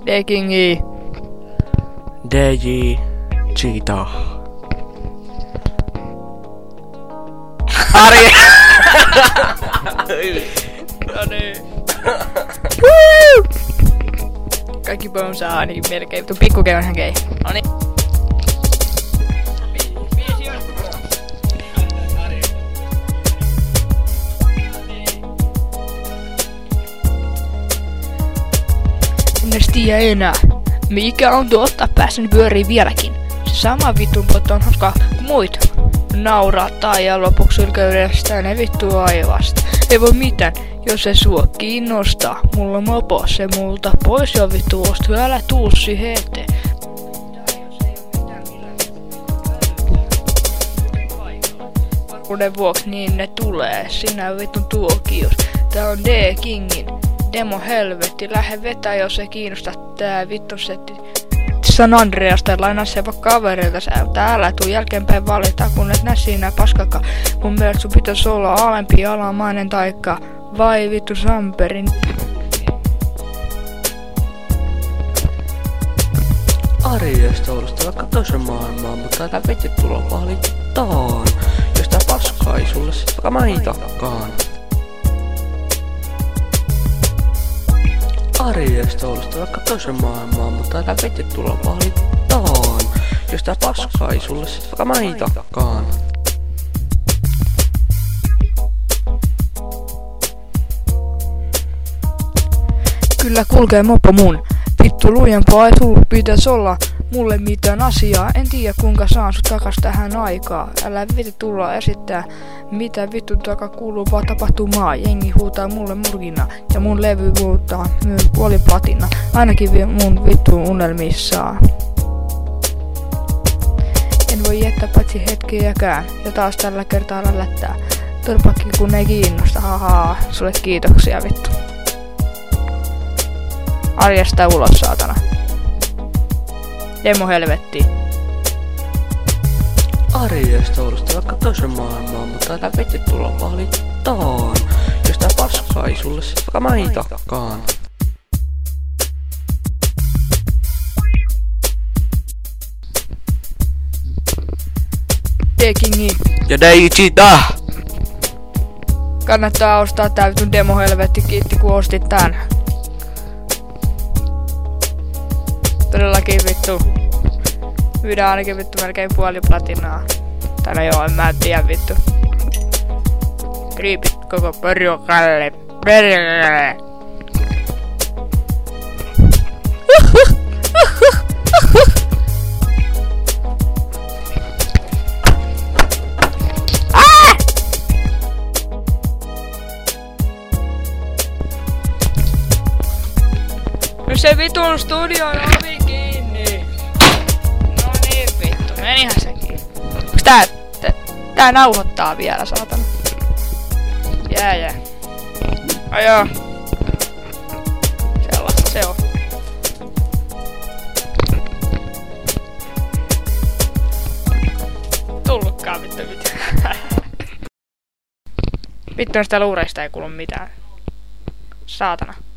Dekingi. DJ Cheetah. Ari. No niin. Kaikki bonsaa niin melkein vittu pikkukeuhan kei. Noniin. En edes tiedä enää, mikä on totta, pääsen pyöriin vieläkin. Se sama vittun potto on hauskaa kuin muita. Naurattaa ja lopuksi ylkeydestään ne vittu aivasta. Ei voi mitään, jos se sua kiinnostaa. Mulla mopo se multa pois jo vittu ostu, älä tuu siihen eteen. Varmuuden vuoksi niin ne tulee, sinä vitun tuokios. Tää on D-Kingin demo helvetti, lähde vetää jos se kiinnostaa tää vittu setti. San Andreasta lainaa se vaikka kaverilta, sä täällä tuu jälkeenpäin valita, kun et näe siinä paskaka. Mun mielestä sun pitäis olla alempi alamainen taikka vai vittu Samperin. Arjesta odosta vaikka toisen maailmaan, mutta älä veti tulla valitaan. Jos tää paskaa ei sulle sit vaikka maitakaan. Arjesta odosta vaikka toisen maailmaan, mutta älä veti tulla valitaan. Jos tää paskaa ei sulle sit vaikka maitakaan. Kyllä kulkee mopo mun. Vittu lujempaa ei sul pitäis olla mulle mitään asiaa. En tiedä kuinka saan sut takas tähän aikaa. Älä veti tulla esittää mitä vittu taka kuuluu, vaan tapahtumaa. Jengi huutaa mulle murkina ja mun levy muuttaa myös puoliplatina. Ainakin mun vittu unelmissaan. En voi jättää paitsi hetkiäkään ja taas tällä kertaa lällättää. Turpakki kun ei kiinnosta, hahaa, sulle kiitoksia vittu. Arjesta ulos, saatana. Demo helvetti. Arjesta odosta vaikka toisen maailmaan, mutta älä veti tulla valitaan. Jos tää paskaa ei sulle sit vaikka maitakaan. D-Kingi. Ja DJ Cheetah! Kannattaa ostaa tää vitun demo helvetti, kiitti kun ostit tän. Todellakin vittu. Myydään ainakin vittu melkein puoli platinaa. Täällä joo, en mä tiedä vittu. Kriipit koko porjukalle. Perkele. No se vitun studion ovi kiinni. No niin vittu, menihän sekin. Onks tää nauhoittaa vielä, saatana? Jää. Ai joo. Sellaista se on. Tullutkaan vittu mitään. Vittu sitä luureista ei kuulu mitään. Saatana.